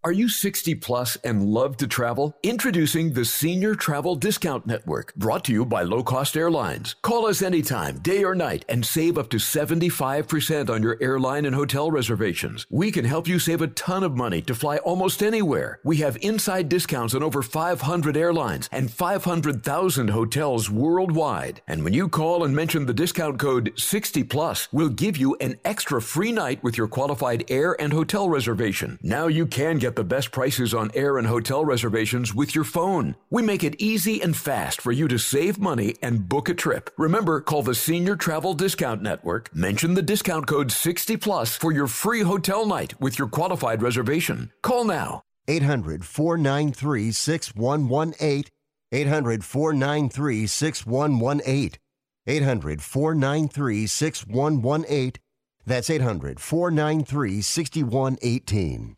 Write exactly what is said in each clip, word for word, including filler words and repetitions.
Are you sixty plus and love to travel? Introducing the Senior Travel Discount Network, brought to you by Low Cost Airlines. Call us anytime, day or night, and save up to seventy-five percent on your airline and hotel reservations. We can help you save a ton of money to fly almost anywhere. We have inside discounts on over five hundred airlines and five hundred thousand hotels worldwide. And when you call and mention the discount code sixty plus, we'll give you an extra free night with your qualified air and hotel reservation. Now you can get the best prices on air and hotel reservations with your phone. We make it easy and fast for you to save money and book a trip. Remember, call the Senior Travel Discount Network, mention the discount code sixty plus for your free hotel night with your qualified reservation. Call now. eight hundred, four nine three, six one one eight. eight hundred, four nine three, six one one eight. eight hundred, four nine three, six one one eight. That's eight hundred, four nine three, six one one eight.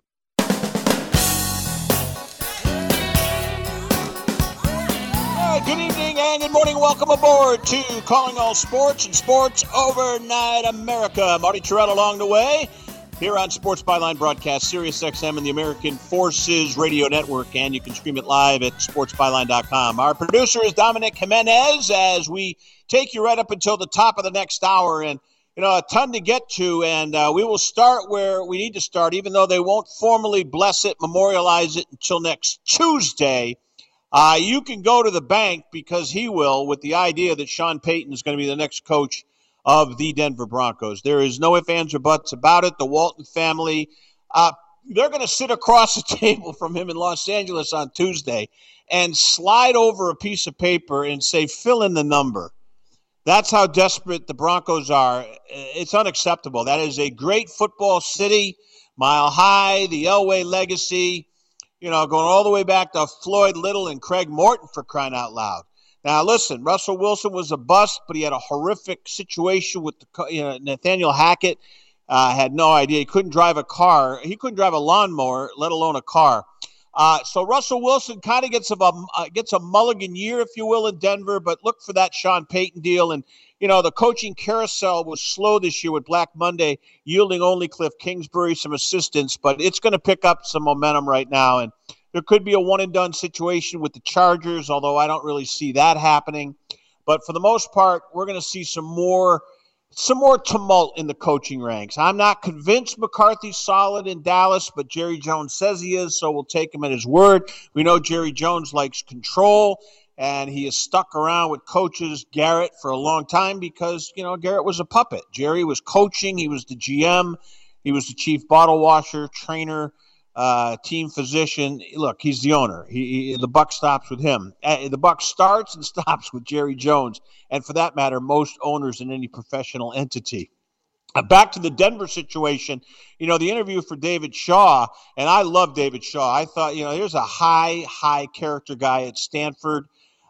Good evening and good morning. Welcome aboard to Calling All Sports and Sports Overnight America. Marty Terrell along the way here on Sports Byline Broadcast, Sirius X M and the American Forces Radio Network, and you can stream it live at sports byline dot com. Our producer is Dominic Jimenez as we take you right up until the top of the next hour, and you know, a ton to get to, and uh, we will start where we need to start, even though they won't formally bless it, memorialize it until next Tuesday. Uh, you can go to the bank, because he will, with the idea that Sean Payton is going to be the next coach of the Denver Broncos. There is no ifs, ands, or buts about it. The Walton family, uh, they're going to sit across the table from him in Los Angeles on Tuesday and slide over a piece of paper and say, fill in the number. That's how desperate the Broncos are. It's unacceptable. That is a great football city, Mile High, the Elway legacy. You know, going all the way back to Floyd Little and Craig Morton, for crying out loud. Now, listen, Russell Wilson was a bust, but he had a horrific situation with the, you know, Nathaniel Hackett. Uh, had no idea. He couldn't drive a car. He couldn't drive a lawnmower, let alone a car. Uh, so Russell Wilson kind of gets a uh, gets a mulligan year, if you will, in Denver. But look for that Sean Payton deal. And, you know, the coaching carousel was slow this year with Black Monday, yielding only Cliff Kingsbury some assistance. But it's going to pick up some momentum right now. And there could be a one-and-done situation with the Chargers, although I don't really see that happening. But for the most part, we're going to see some more some more tumult in the coaching ranks. I'm not convinced McCarthy's solid in Dallas, but Jerry Jones says he is, so we'll take him at his word. We know Jerry Jones likes control, and he has stuck around with coaches Garrett for a long time because, you know, Garrett was a puppet. Jerry was coaching. He was the G M. He was the chief bottle washer, trainer, uh, team physician. Look, he's the owner. He, he the buck stops with him. Uh, the buck starts and stops with Jerry Jones, and for that matter, most owners in any professional entity. Uh, back to the Denver situation, you know, the interview for David Shaw, and I love David Shaw. I thought, you know, here's a high, high character guy at Stanford.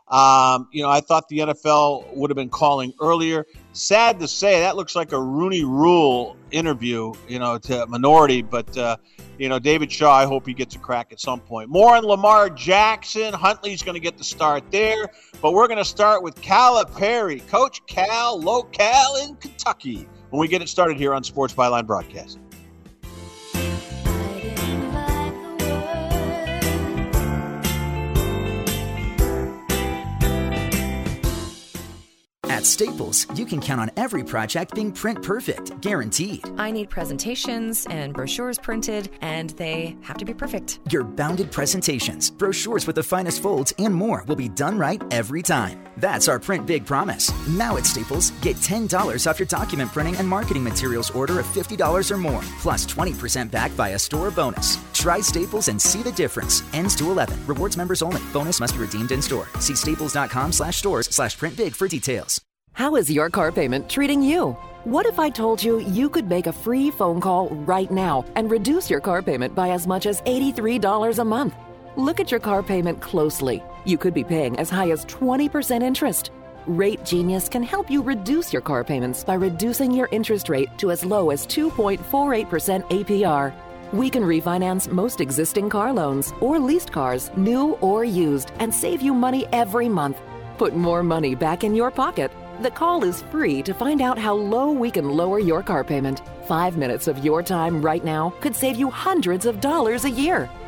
Um, you know, I thought the N F L would have been calling earlier. Sad to say, that looks like a Rooney Rule interview, you know, to a minority. But, uh, you know, David Shaw, I hope he gets a crack at some point. More on Lamar Jackson. Huntley's going to get the start there. But we're going to start with Calipari, Coach Cal, local in Kentucky, when we get it started here on Sports Byline Broadcast. At Staples, you can count on every project being print perfect, guaranteed. I need presentations and brochures printed, and they have to be perfect. Your bounded presentations, brochures with the finest folds, and more will be done right every time. That's our Print Big promise. Now at Staples, get ten dollars off your document printing and marketing materials order of fifty dollars or more, plus twenty percent back via store bonus. Try Staples and see the difference. Ends two eleven. Rewards members only. Bonus must be redeemed in store. See staples.com slash stores slash print big for details. How is your car payment treating you? What if I told you you could make a free phone call right now and reduce your car payment by as much as eighty-three dollars a month? Look at your car payment closely. You could be paying as high as twenty percent interest. Rate Genius can help you reduce your car payments by reducing your interest rate to as low as two point four eight percent A P R. We can refinance most existing car loans or leased cars, new or used, and save you money every month. Put more money back in your pocket. The call is free to find out how low we can lower your car payment. Five minutes of your time right now could save you hundreds of dollars a year.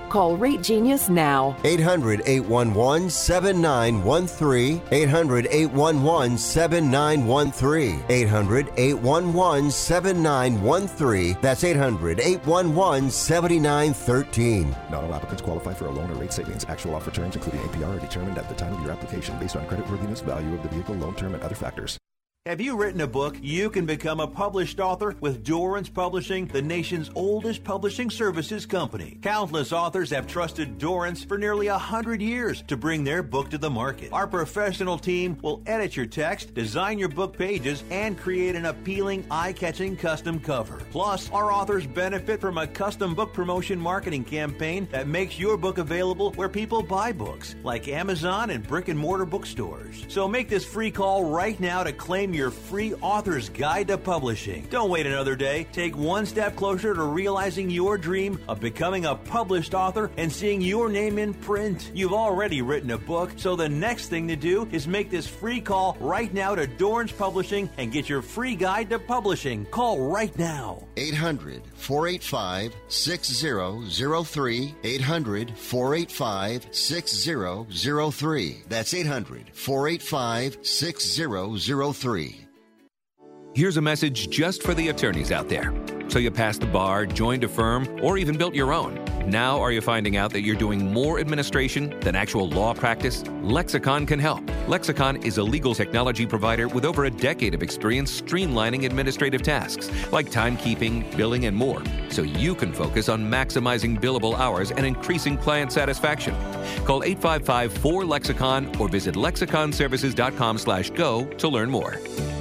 Call Rate Genius now. eight hundred, eight one one, seven nine one three. eight hundred, eight one one, seven nine one three. eight hundred, eight one one, seven nine one three. That's eight hundred, eight one one, seven nine one three. Not all applicants qualify for a loan or rate savings. Actual offer terms, including A P R, are determined at the time of your application based on creditworthiness, value of the vehicle, loan term, and other factors. Have you written a book? You can become a published author with Dorrance Publishing, the nation's oldest publishing services company. Countless authors have trusted Dorrance for nearly a hundred years to bring their book to the market. Our professional team will edit your text, design your book pages, and create an appealing, eye-catching custom cover. Plus, our authors benefit from a custom book promotion marketing campaign that makes your book available where people buy books, like Amazon and brick-and-mortar bookstores. So make this free call right now to claim your free author's guide to publishing. Don't wait another day. Take one step closer to realizing your dream of becoming a published author and seeing your name in print. You've already written a book, so the next thing to do is make this free call right now to Dorrance Publishing and get your free guide to publishing. Call right now. eight hundred, four eight five, six zero zero three. eight hundred, four eight five, six zero zero three. That's eight hundred, four eight five, six zero zero three. Here's a message just for the attorneys out there. So you passed the bar, joined a firm, or even built your own. Now are you finding out that you're doing more administration than actual law practice? Lexicon can help. Lexicon is a legal technology provider with over a decade of experience streamlining administrative tasks like timekeeping, billing, and more, so you can focus on maximizing billable hours and increasing client satisfaction. Call eight five five, four, Lexicon or visit lexiconservices.com slash go to learn more.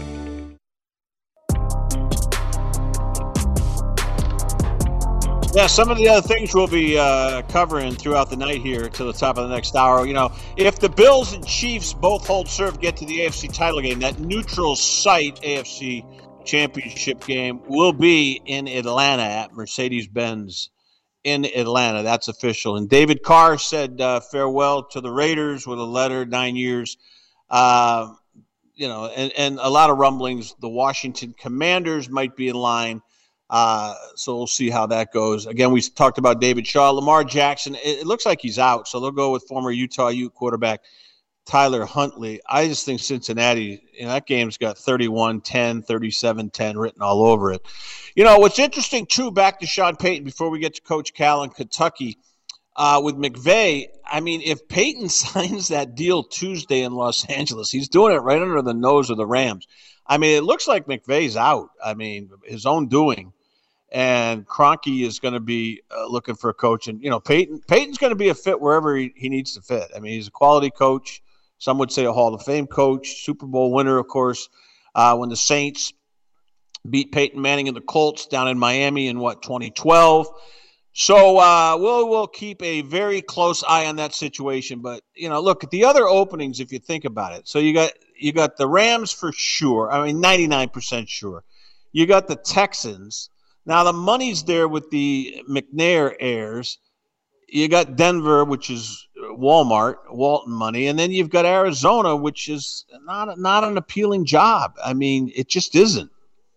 Yeah, some of the other things we'll be uh, covering throughout the night here to the top of the next hour. You know, if the Bills and Chiefs both hold serve, get to the A F C title game, that neutral site A F C championship game will be in Atlanta at Mercedes-Benz in Atlanta. That's official. And David Carr said uh, farewell to the Raiders with a letter, nine years. Uh, you know, and, and a lot of rumblings. The Washington Commanders might be in line. Uh, so we'll see how that goes. Again, we talked about David Shaw. Lamar Jackson, it, it looks like he's out, so they'll go with former Utah Ute quarterback Tyler Huntley. I just think Cincinnati, you know, that game's got thirty-one ten, thirty-seven ten written all over it. You know, what's interesting, too, back to Sean Payton before we get to Coach Cal in Kentucky, uh, with McVay, I mean, if Payton signs that deal Tuesday in Los Angeles, he's doing it right under the nose of the Rams. I mean, it looks like McVay's out. I mean, his own doing. And Kroenke is going to be uh, looking for a coach. And, you know, Peyton Peyton's going to be a fit wherever he, he needs to fit. I mean, he's a quality coach. Some would say a Hall of Fame coach, Super Bowl winner, of course, uh, when the Saints beat Peyton Manning and the Colts down in Miami in, what, twenty twelve. So uh, we'll, we'll keep a very close eye on that situation. But, you know, look, at the other openings, if you think about it. So you got you got the Rams for sure. I mean, ninety-nine percent sure. You got the Texans. Now, the money's there with the McNair heirs. You got Denver, which is Walmart, Walton money. And then you've got Arizona, which is not, not an appealing job. I mean, it just isn't.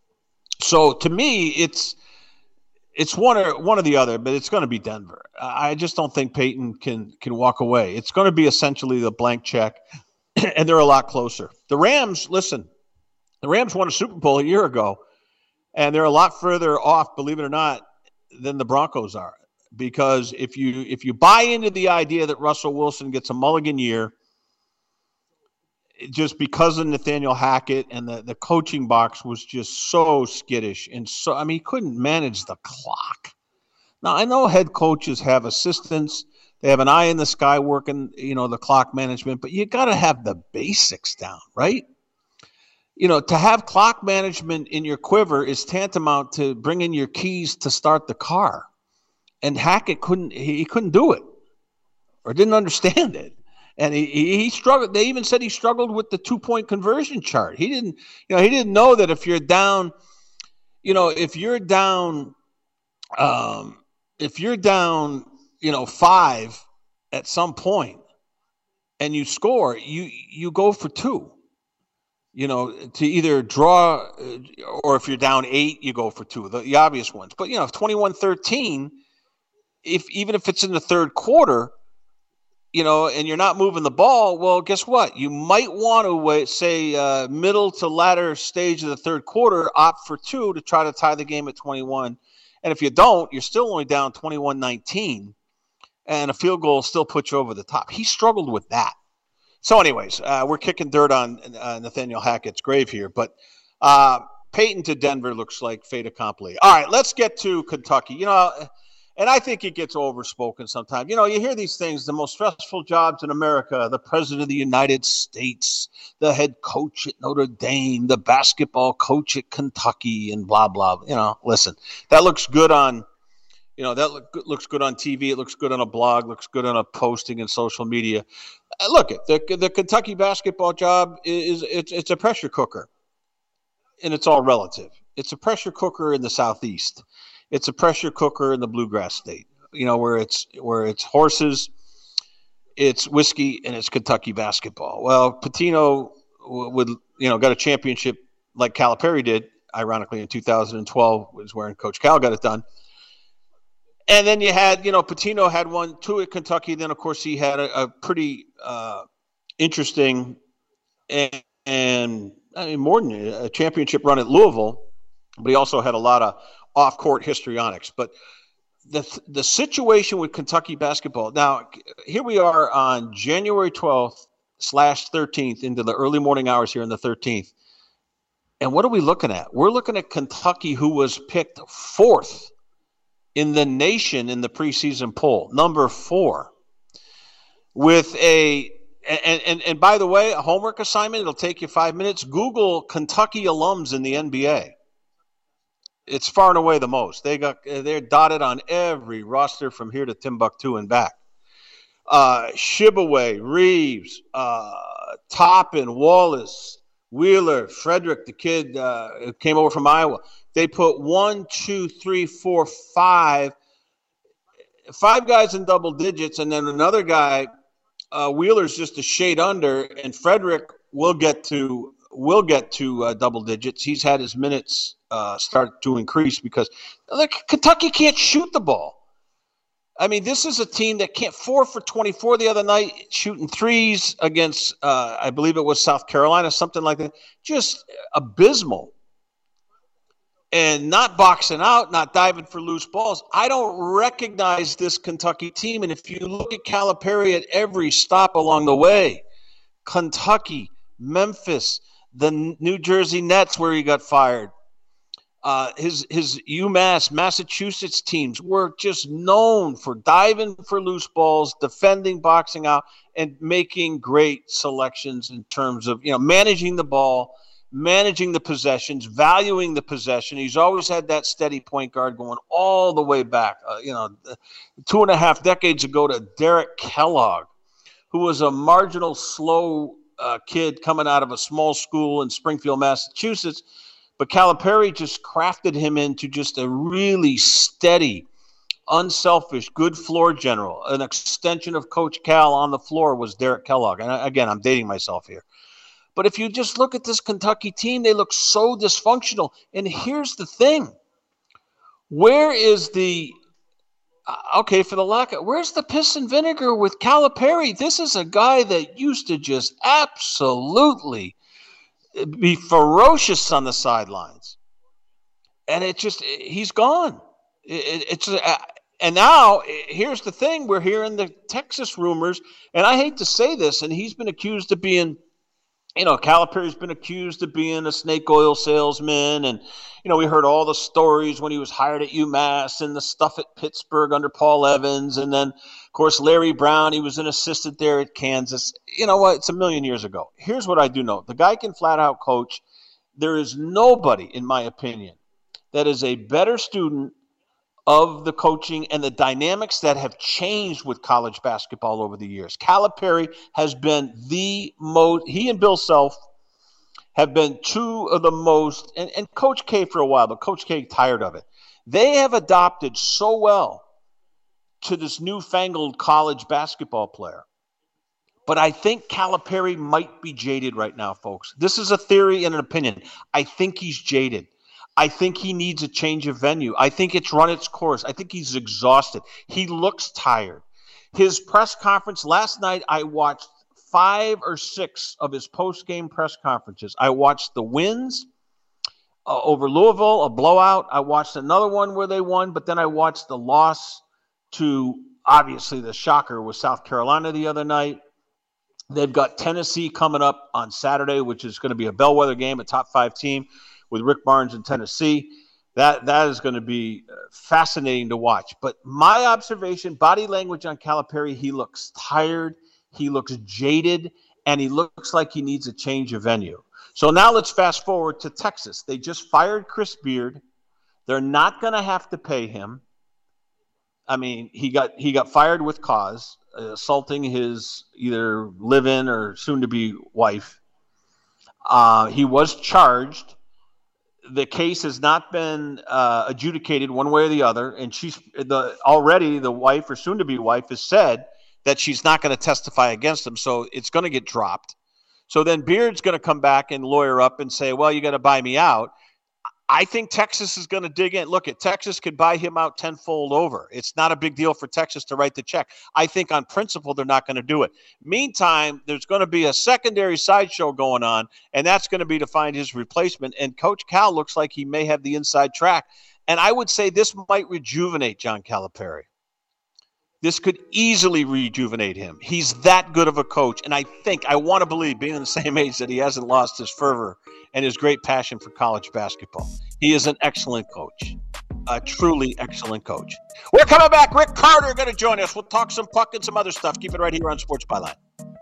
So, to me, it's it's one or one or the other, but it's going to be Denver. I just don't think Peyton can, can walk away. It's going to be essentially the blank check, and they're a lot closer. The Rams, listen, the Rams won a Super Bowl a year ago. And they're a lot further off, believe it or not, than the Broncos are. Because if you if you buy into the idea that Russell Wilson gets a mulligan year, just because of Nathaniel Hackett and the, the coaching box was just so skittish. And so, I mean, he couldn't manage the clock. Now, I know head coaches have assistants. They have an eye in the sky working, you know, the clock management. But you got to have the basics down, right? You know, to have clock management in your quiver is tantamount to bringing your keys to start the car. And Hackett couldn't, he couldn't do it or didn't understand it. And he, he struggled. They even said he struggled with the two-point conversion chart. He didn't, you know, he didn't know that if you're down, you know, if you're down, um, if you're down, you know, five at some point and you score, you, you go for two. You know, to either draw or if you're down eight, you go for two, the, the obvious ones. But, you know, if twenty-one thirteen, if even if it's in the third quarter, you know, and you're not moving the ball, well, guess what? You might want to wait, say uh, middle to latter stage of the third quarter, opt for two to try to tie the game at twenty-one. And if you don't, you're still only down twenty-one nineteen, and a field goal still puts you over the top. He struggled with that. So anyways, uh, we're kicking dirt on uh, Nathaniel Hackett's grave here, but uh, Peyton to Denver looks like fait accompli. All right, let's get to Kentucky. You know, and I think it gets overspoken sometimes. You know, you hear these things, the most stressful jobs in America, the president of the United States, the head coach at Notre Dame, the basketball coach at Kentucky, and blah, blah. You know, listen, that looks good on, you know, that look, looks good on T V. It looks good on a blog, looks good on a posting in social media. Uh, look, the, the Kentucky basketball job is it's, it's a pressure cooker, and it's all relative. It's a pressure cooker in the Southeast. It's a pressure cooker in the bluegrass state, you know, where it's where it's horses, it's whiskey, and it's Kentucky basketball. Well, Pitino would, you know, got a championship like Calipari did, ironically, in two thousand twelve, was where Coach Cal got it done. And then you had, you know, Pitino had one, two at Kentucky. Then, of course, he had a, a pretty uh, interesting and, and, I mean, more than a championship run at Louisville, but he also had a lot of off-court histrionics. But the the situation with Kentucky basketball, now, here we are on January twelfth slash thirteenth into the early morning hours here on the thirteenth. And what are we looking at? We're looking at Kentucky, who was picked fourth in the nation in the preseason poll, number four, with a and, and and by the way, a homework assignment, it'll take you five minutes. Google Kentucky alums in the N B A. It's far and away the most. They got they're dotted on every roster from here to Timbuktu and back. Uh, Shibaway, Reeves, uh, Toppin, Wallace, Wheeler, Frederick, the kid uh, came over from Iowa. They put one, two, three, four, five, five guys in double digits, and then another guy, uh, Wheeler's just a shade under, and Frederick will get to will get to uh, double digits. He's had his minutes uh, start to increase because like, Kentucky can't shoot the ball. I mean, this is a team that can't four for twenty-four the other night, shooting threes against, uh, I believe it was South Carolina, something like that. Just abysmal. And not boxing out, not diving for loose balls. I don't recognize this Kentucky team. And if you look at Calipari at every stop along the way, Kentucky, Memphis, the New Jersey Nets where he got fired, uh, his his UMass, Massachusetts teams were just known for diving for loose balls, defending, boxing out, and making great selections in terms of, you know, managing the ball, managing the possessions, valuing the possession. He's always had that steady point guard going all the way back, uh, you know, two and a half decades ago to Derek Kellogg, who was a marginal, slow uh, kid coming out of a small school in Springfield, Massachusetts. But Calipari just crafted him into just a really steady, unselfish, good floor general. An extension of Coach Cal on the floor was Derek Kellogg. And again, I'm dating myself here. But if you just look at this Kentucky team, they look so dysfunctional. And here's the thing. Where is the – okay, for the lack of – where's the piss and vinegar with Calipari? This is a guy that used to just absolutely be ferocious on the sidelines. And it just – he's gone. It, it's uh, and now, here's the thing. We're hearing the Texas rumors. And I hate to say this, and he's been accused of being – you know, Calipari's been accused of being a snake oil salesman. And, you know, we heard all the stories when he was hired at UMass and the stuff at Pittsburgh under Paul Evans. And then, of course, Larry Brown, he was an assistant there at Kansas. You know what? It's a million years ago. Here's what I do know. The guy can flat out coach. There is nobody, in my opinion, that is a better student of the coaching and the dynamics that have changed with college basketball over the years. Calipari has been the most, he and Bill Self have been two of the most, and, and Coach K for a while, but Coach K tired of it. They have adopted so well to this newfangled college basketball player. But I think Calipari might be jaded right now, folks. This is a theory and an opinion. I think he's jaded. I think he needs a change of venue. I think it's run its course. I think he's exhausted. He looks tired. His press conference last night, I watched five or six of his post-game press conferences. I watched the wins uh, over Louisville, a blowout. I watched another one where they won, but then I watched the loss to, obviously, the shocker with South Carolina the other night. They've got Tennessee coming up on Saturday, which is going to be a bellwether game, a top five team with Rick Barnes in Tennessee. That that is going to be fascinating to watch. But my observation, body language on Calipari, he looks tired, he looks jaded, and he looks like he needs a change of venue. So now let's fast forward to Texas. They just fired Chris Beard. They're not going to have to pay him. I mean, he got he got fired with cause, uh, assaulting his either live-in or soon-to-be wife. Uh, he was charged. The case has not been uh, adjudicated one way or the other, and she's the already the wife or soon-to-be wife has said that she's not going to testify against him, so it's going to get dropped. So then Beard's going to come back and lawyer up and say, well, you got to buy me out. I think Texas is going to dig in. Look, at Texas could buy him out tenfold over. It's not a big deal for Texas to write the check. I think on principle they're not going to do it. Meantime, there's going to be a secondary sideshow going on, and that's going to be to find his replacement. And Coach Cal looks like he may have the inside track. And I would say this might rejuvenate John Calipari. This could easily rejuvenate him. He's that good of a coach. And I think, I want to believe, being the same age, that he hasn't lost his fervor and his great passion for college basketball. He is an excellent coach, a truly excellent coach. We're coming back. Rick Carter going to join us. We'll talk some puck and some other stuff. Keep it right here on Sports Byline.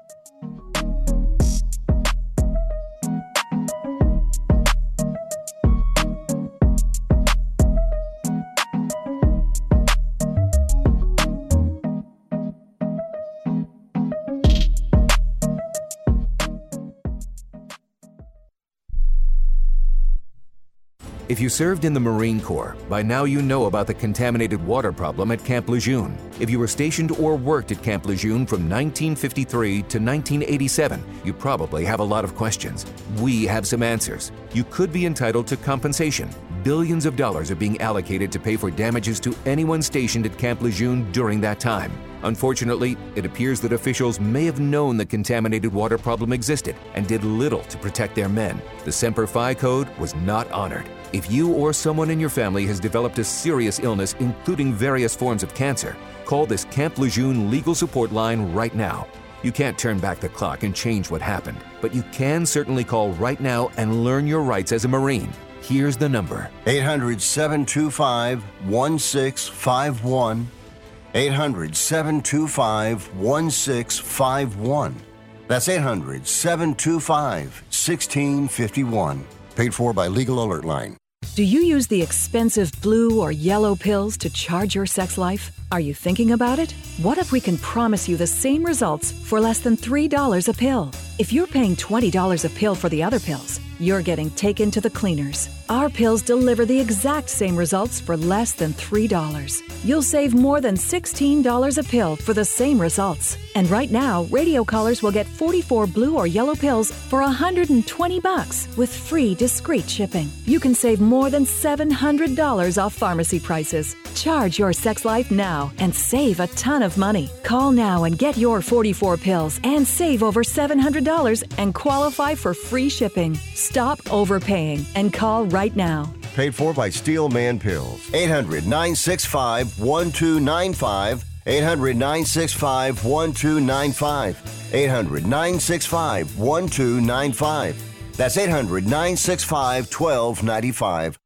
If you served in the Marine Corps, by now you know about the contaminated water problem at Camp Lejeune. If you were stationed or worked at Camp Lejeune from nineteen fifty-three to nineteen eighty-seven, you probably have a lot of questions. We have some answers. You could be entitled to compensation. Billions of dollars are being allocated to pay for damages to anyone stationed at Camp Lejeune during that time. Unfortunately, it appears that officials may have known the contaminated water problem existed and did little to protect their men. The Semper Fi code was not honored. If you or someone in your family has developed a serious illness, including various forms of cancer, call this Camp Lejeune legal support line right now. You can't turn back the clock and change what happened, but you can certainly call right now and learn your rights as a Marine. Here's the number. eight hundred, seven two five, one six five one. eight hundred, seven two five, one six five one. That's eight hundred, seven two five, one six five one. Paid for by Legal Alert Line. Do you use the expensive blue or yellow pills to charge your sex life? Are you thinking about it? What if we can promise you the same results for less than three dollars a pill? If you're paying twenty dollars a pill for the other pills, you're getting taken to the cleaners. Our pills deliver the exact same results for less than three dollars. You'll save more than sixteen dollars a pill for the same results. And right now, radio callers will get forty-four blue or yellow pills for one hundred twenty bucks with free discreet shipping. You can save more than seven hundred dollars off pharmacy prices. Charge your sex life now and save a ton of money. Call now and get your forty-four pills and save over seven hundred dollars and qualify for free shipping. Stop overpaying and call right now. Paid for by Steelman Pills. eight hundred, nine six five, one two nine five. eight hundred, nine six five, one two nine five. eight hundred, nine six five, one two nine five. That's eight hundred, nine six five, one two nine five.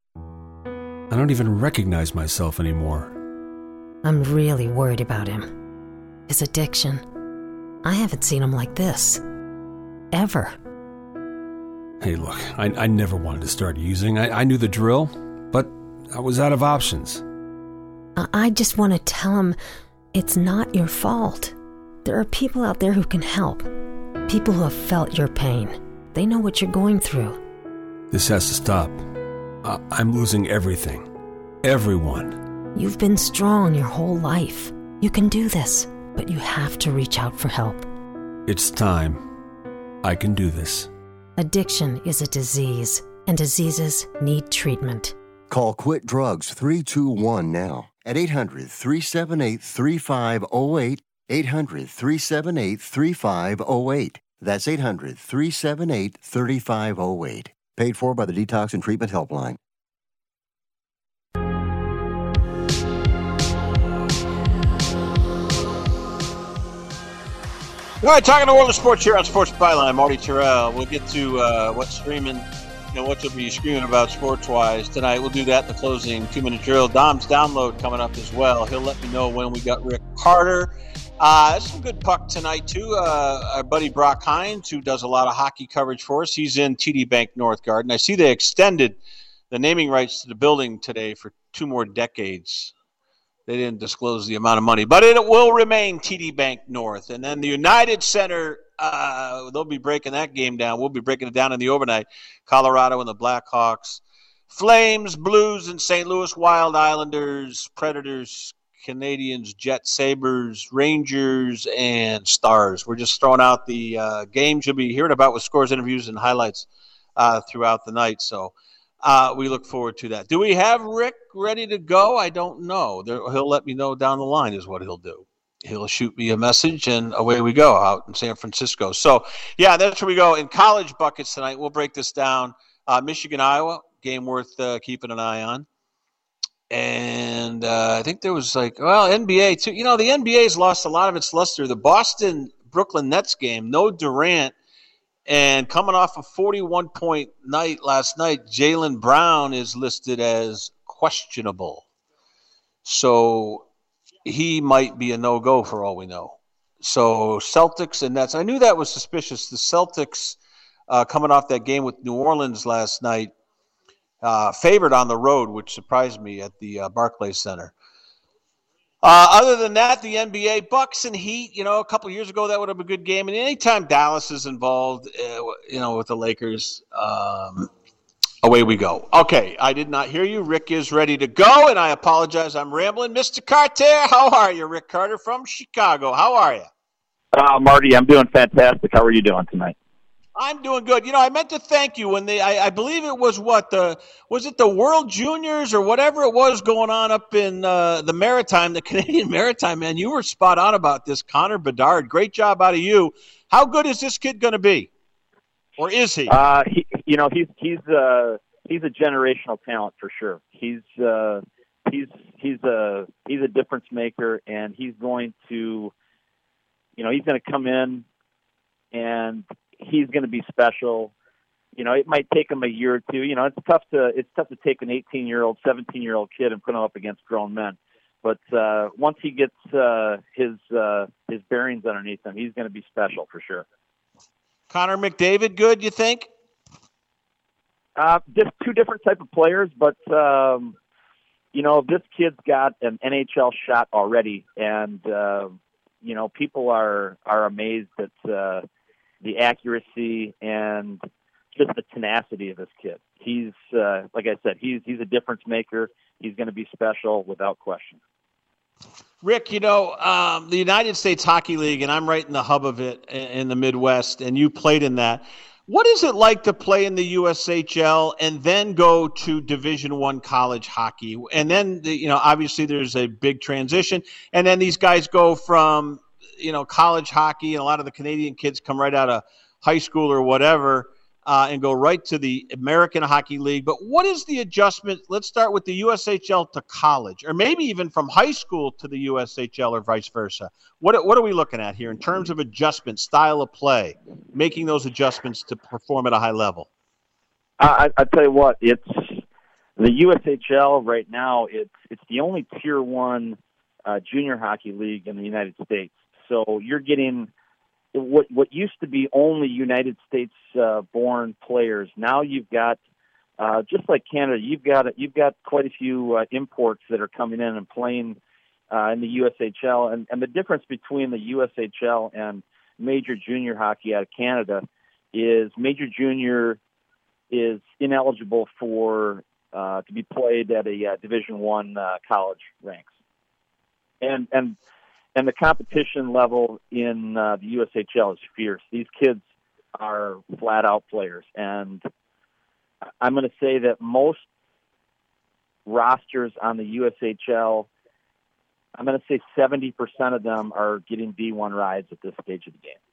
I don't even recognize myself anymore. I'm really worried about him. His addiction. I haven't seen him like this. Ever. Hey, look, I, I never wanted to start using. I, I knew the drill, but I was out of options. I, I just want to tell him it's not your fault. There are people out there who can help. People who have felt your pain. They know what you're going through. This has to stop. I, I'm losing everything. Everyone. You've been strong your whole life. You can do this, but you have to reach out for help. It's time. I can do this. Addiction is a disease, and diseases need treatment. Call Quit Drugs three two one now at eight hundred, three seven eight, three five zero eight, eight hundred, three seven eight, three five zero eight. That's eight hundred, three seven eight, three five zero eight. Paid for by the Detox and Treatment Helpline. All right, talking the world of sports here on Sports Byline. Marty Terrell. We'll get to uh, what's streaming, you know, what you'll be screaming about sports-wise tonight. We'll do that in the closing two-minute drill. Dom's download coming up as well. He'll let me know when we got Rick Carter. Uh, some good puck tonight, too. Uh, our buddy Brock Hines, who does a lot of hockey coverage for us, he's in T D Bank North Garden. I see they extended the naming rights to the building today for two more decades. They didn't disclose the amount of money, but it will remain T D Bank North. And then the United Center, uh, they'll be breaking that game down. We'll be breaking it down in the overnight. Colorado and the Blackhawks. Flames, Blues, and Saint Louis Wild, Islanders, Predators, Canadians, Jet Sabres, Rangers, and Stars. We're just throwing out the uh, games you'll be hearing about with scores, interviews, and highlights uh, throughout the night. So uh, we look forward to that. Do we have Rick ready to go? I don't know. There, he'll let me know down the line is what he'll do. He'll shoot me a message, and away we go out in San Francisco. So, yeah, that's where we go. In college buckets tonight, we'll break this down. Uh, Michigan, Iowa, game worth uh, keeping an eye on. And uh, I think there was like, well, N B A too. You know, the N B A's lost a lot of its luster. The Boston-Brooklyn Nets game, no Durant. And coming off a forty-one point night last night, Jaylen Brown is listed as questionable. So he might be a no-go for all we know. So Celtics and Nets. I knew that was suspicious. The Celtics uh, coming off that game with New Orleans last night, Uh, favored on the road, which surprised me at the uh, Barclays Center. Uh, other than that, the N B A, Bucks and Heat, you know, a couple years ago, that would have been a good game. And anytime Dallas is involved, uh, you know, with the Lakers, um, away we go. Okay, I did not hear you. Rick is ready to go, and I apologize. I'm rambling. Mister Carter, how are you? Rick Carter from Chicago. How are you? Uh, Marty, I'm doing fantastic. How are you doing tonight? I'm doing good. You know, I meant to thank you when they, I, I believe it was what, the was it the World Juniors or whatever it was going on up in uh, the Maritime, the Canadian Maritime, man. You were spot on about this. Connor Bedard, great job out of you. How good is this kid going to be? Or is he? Uh, he you know, he's he's uh, he's a generational talent for sure. He's uh, he's he's a he's a difference maker, and he's going to, you know, he's going to come in and he's going to be special. You know, it might take him a year or two. You know, it's tough to it's tough to take an eighteen-year-old, seventeen-year-old kid and put him up against grown men. But uh, once he gets uh, his uh, his bearings underneath him, he's going to be special for sure. Connor McDavid, good, you think? Uh, just two different type of players, but um, you know, this kid's got an N H L shot already, and uh, you know, people are are amazed at Uh, the accuracy and just the tenacity of this kid. He's, uh, like I said, he's he's a difference maker. He's going to be special without question. Rick, you know, um, the United States Hockey League, and I'm right in the hub of it in the Midwest, and you played in that. What is it like to play in the U S H L and then go to Division One college hockey? And then, the, you know, obviously there's a big transition, and then these guys go from, you know, college hockey, and a lot of the Canadian kids come right out of high school or whatever uh, and go right to the American Hockey League. But what is the adjustment? Let's start with the U S H L to college, or maybe even from high school to the U S H L or vice versa. What, what are we looking at here in terms of adjustment, style of play, making those adjustments to perform at a high level? I, I tell you what, it's the U S H L right now. It's, it's the only tier one uh, junior hockey league in the United States. So you're getting what what used to be only United States uh, born players. Now you've got uh, just like Canada, you've got you've got quite a few uh, imports that are coming in and playing uh, in the U S H L. And, and the difference between the U S H L and major junior hockey out of Canada is major junior is ineligible for uh, to be played at a uh, Division One uh, college ranks. And and And the competition level in uh, the U S H L is fierce. These kids are flat-out players. And I'm going to say that most rosters on the U S H L, I'm going to say seventy percent of them are getting D one rides at this stage of the game.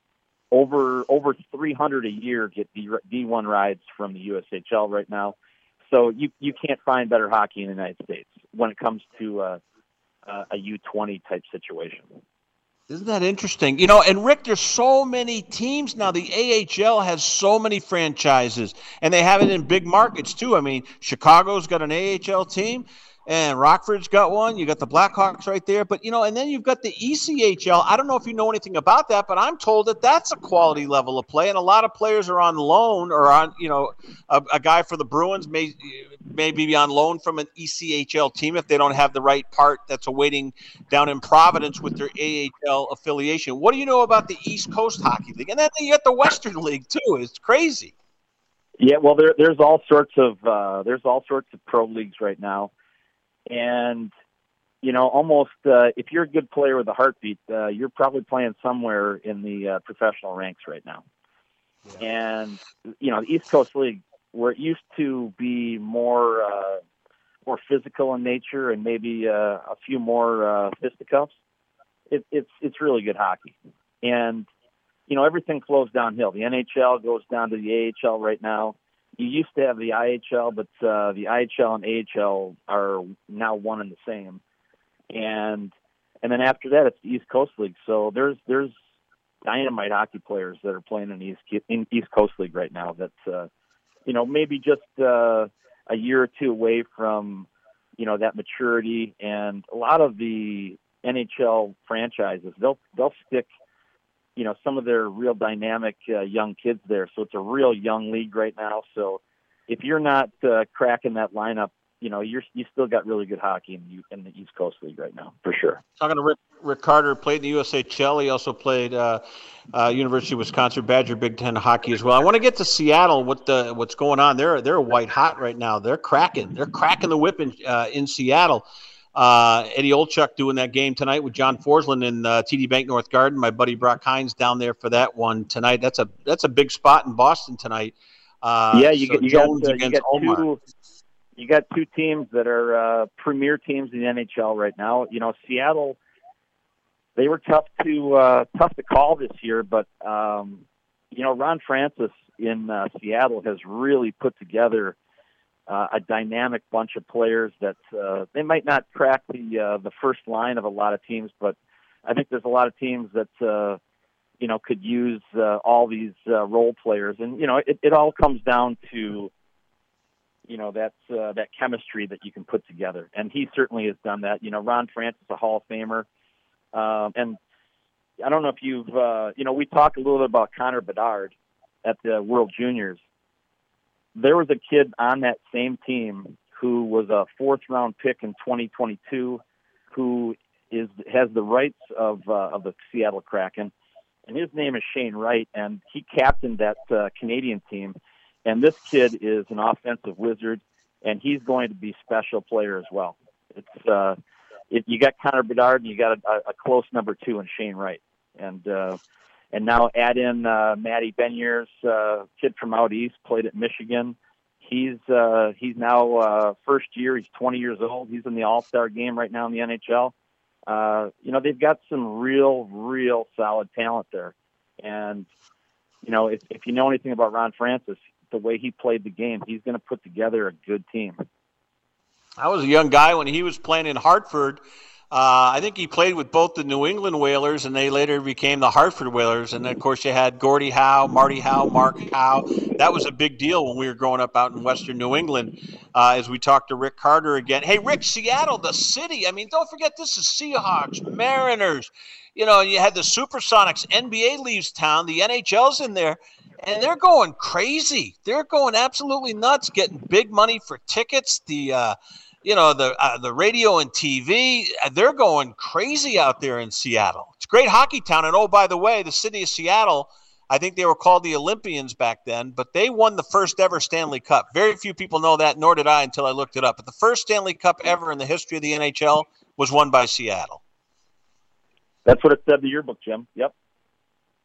Over over three hundred a year get D one rides from the U S H L right now. So you you can't find better hockey in the United States when it comes to uh, uh, a U twenty type situation. Isn't that interesting? You know, and Rick, there's so many teams now. The A H L has so many franchises, and they have it in big markets too. I mean, Chicago's got an A H L team, and Rockford's got one. You got the Blackhawks right there. But, you know, and then you've got the E C H L. I don't know if you know anything about that, but I'm told that that's a quality level of play, and a lot of players are on loan or on, you know, a, a guy for the Bruins may may be on loan from an E C H L team if they don't have the right part that's awaiting down in Providence with their A H L affiliation. What do you know about the East Coast Hockey League? And then you got the Western League too. It's crazy. Yeah, well, there, there's all sorts of uh, there's all sorts of pro leagues right now. And, you know, almost uh, if you're a good player with a heartbeat, uh, you're probably playing somewhere in the uh, professional ranks right now. Yeah. And, you know, the East Coast League, where it used to be more uh, more physical in nature and maybe uh, a few more uh, fisticuffs, it, it's it's really good hockey. And, you know, everything flows downhill. The N H L goes down to the A H L right now. You used to have the I H L, but uh, the I H L and A H L are now one and the same. And and then after that, it's the East Coast League. So there's there's dynamite hockey players that are playing in the East, in East Coast League right now. That's uh, you know maybe just uh, a year or two away from you know that maturity. And a lot of the N H L franchises, they'll they'll stick. you know, some of their real dynamic uh, young kids there. So it's a real young league right now. So if you're not uh, cracking that lineup, you know, you're you still got really good hockey in the, in the East Coast League right now, for sure. Talking to Rick, Rick Carter, played in the U S H L. He also played uh, uh, University of Wisconsin Badger Big Ten hockey as well. I want to get to Seattle. What the what's going on? They're they're white hot right now. They're cracking. They're cracking the whip in uh, in Seattle. Uh, Eddie Olchuk doing that game tonight with John Forsland in uh, T D Bank North Garden. My buddy Brock Hines down there for that one tonight. That's a that's a big spot in Boston tonight. Uh, yeah, you, so got, you, Jones got, uh, against you, got Omar. two, you got two teams that are uh, premier teams in the N H L right now. You know, Seattle, they were tough to uh, tough to call this year, but um, you know, Ron Francis in uh, Seattle has really put together Uh, a dynamic bunch of players that uh, they might not crack the uh, the first line of a lot of teams, but I think there's a lot of teams that uh, you know could use uh, all these uh, role players, and you know it, it all comes down to you know that uh, that chemistry that you can put together, and he certainly has done that. You know, Ron Francis, a Hall of Famer, um, and I don't know if you've uh, you know we talked a little bit about Connor Bedard at the World Juniors. There was a kid on that same team who was a fourth round pick in twenty twenty-two, who is has the rights of uh, of the Seattle Kraken, and his name is Shane Wright, and he captained that uh, Canadian team. And this kid is an offensive wizard, and he's going to be a special player as well. It's uh, it, you got Connor Bedard, and you got a, a close number two in Shane Wright, and. Uh, And now add in uh, Matty Beniers, uh, kid from out east, played at Michigan. He's uh, he's now uh, first year. He's twenty years old. He's in the All-Star game right now in the N H L. Uh, you know, they've got some real, real solid talent there. And, you know, if, if you know anything about Ron Francis, the way he played the game, he's going to put together a good team. I was a young guy when he was playing in Hartford. Uh, I think he played with both the New England Whalers, and they later became the Hartford Whalers. And, then, of course, you had Gordie Howe, Marty Howe, Mark Howe. That was a big deal when we were growing up out in western New England, uh, as we talked to Rick Carter again. Hey, Rick, Seattle, the city. I mean, don't forget this is Seahawks, Mariners. You know, you had the Supersonics. N B A leaves town. The N H L's in there, and they're going crazy. They're going absolutely nuts, getting big money for tickets. The uh, You know, the uh, the radio and T V, they're going crazy out there in Seattle. It's a great hockey town. And, oh, by the way, the city of Seattle, I think they were called the Olympians back then, but they won the first ever Stanley Cup. Very few people know that, nor did I until I looked it up. But the first Stanley Cup ever in the history of the N H L was won by Seattle. That's what it said in the yearbook, Jim. Yep.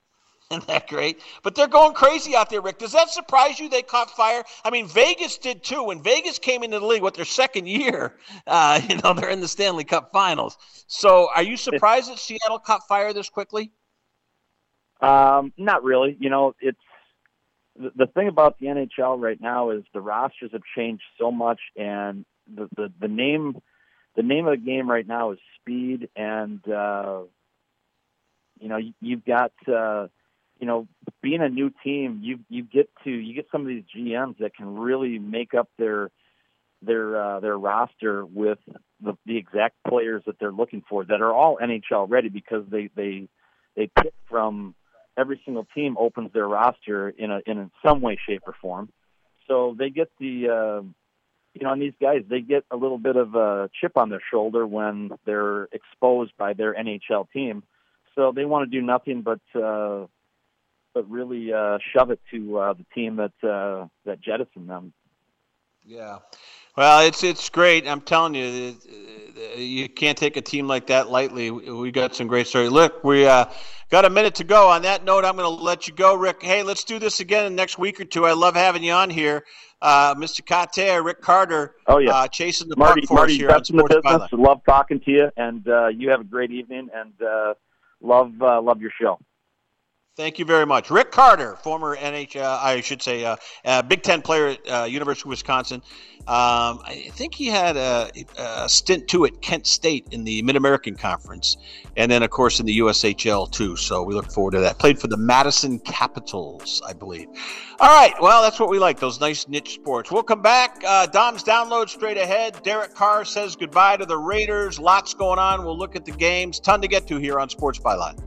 Isn't that great? But they're going crazy out there, Rick. Does that surprise you they caught fire? I mean, Vegas did too. When Vegas came into the league, what, their second year, uh, you know, they're in the Stanley Cup Finals. So are you surprised that Seattle caught fire this quickly? Um, not really. You know, it's the, the thing about the N H L right now is the rosters have changed so much, and the, the, the name the name of the game right now is speed, and, uh, you know, you, you've got uh, – you know, being a new team, you you get to you get some of these G Ms that can really make up their their uh, their roster with the, the exact players that they're looking for that are all N H L ready, because they they they pick from every single team opens their roster in a in some way, shape, or form. So they get the uh, you know, and these guys, they get a little bit of a chip on their shoulder when they're exposed by their N H L team. So they want to do nothing but. Uh, but really uh, shove it to uh, the team that uh, that jettisoned them. Yeah. Well, it's it's great. I'm telling you, you can't take a team like that lightly. We got some great stories. Look, we uh, got a minute to go. On that note, I'm going to let you go, Rick. Hey, let's do this again in the next week or two. I love having you on here. Uh, Mister Cotte, Rick Carter, oh, yeah. uh, chasing the Marty, puck for Marty, us here on Sports Byline. Love talking to you, and uh, you have a great evening, and uh, love uh, love your show. Thank you very much. Rick Carter, former N H L, I should say, uh, uh, Big Ten player at uh, University of Wisconsin. Um, I think he had a, a stint, too, at Kent State in the Mid-American Conference, and then, of course, in the U S H L, too. So we look forward to that. Played for the Madison Capitals, I believe. All right. Well, that's what we like, those nice niche sports. We'll come back. Uh, Dom's Download straight ahead. Derek Carr says goodbye to the Raiders. Lots going on. We'll look at the games. Ton to get to here on Sports Byline.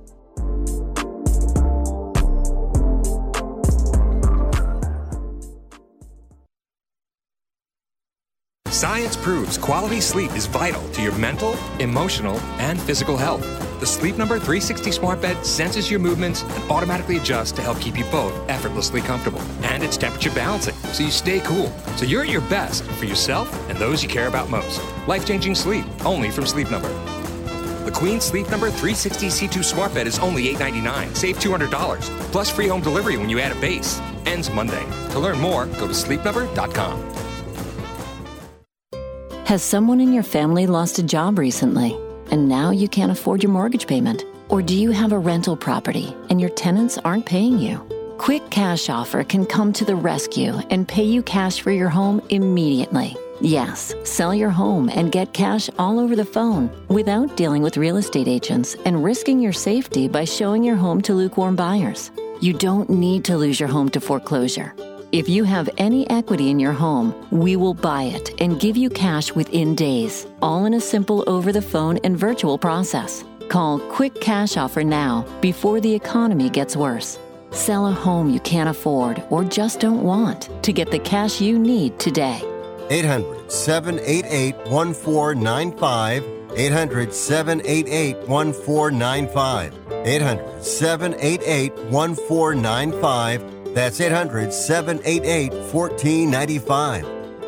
Science proves quality sleep is vital to your mental, emotional, and physical health. The Sleep Number three sixty Smart Bed senses your movements and automatically adjusts to help keep you both effortlessly comfortable. And it's temperature balancing, so you stay cool. So you're at your best for yourself and those you care about most. Life-changing sleep, only from Sleep Number. The Queen Sleep Number three sixty C two Smart Bed is only eight ninety-nine. Save two hundred dollars. Plus free home delivery when you add a base. Ends Monday. To learn more, go to sleep number dot com. Has someone in your family lost a job recently, and now you can't afford your mortgage payment? Or do you have a rental property and your tenants aren't paying you? Quick Cash Offer can come to the rescue and pay you cash for your home immediately. Yes, sell your home and get cash all over the phone without dealing with real estate agents and risking your safety by showing your home to lukewarm buyers. You don't need to lose your home to foreclosure. If you have any equity in your home, we will buy it and give you cash within days, all in a simple over-the-phone and virtual process. Call Quick Cash Offer now before the economy gets worse. Sell a home you can't afford or just don't want to get the cash you need today. eight hundred, seven eight eight, one four nine five. eight hundred, seven eight eight, one four nine five. eight hundred, seven eight eight, one four nine five. That's eight hundred, seven eight eight, one four nine five.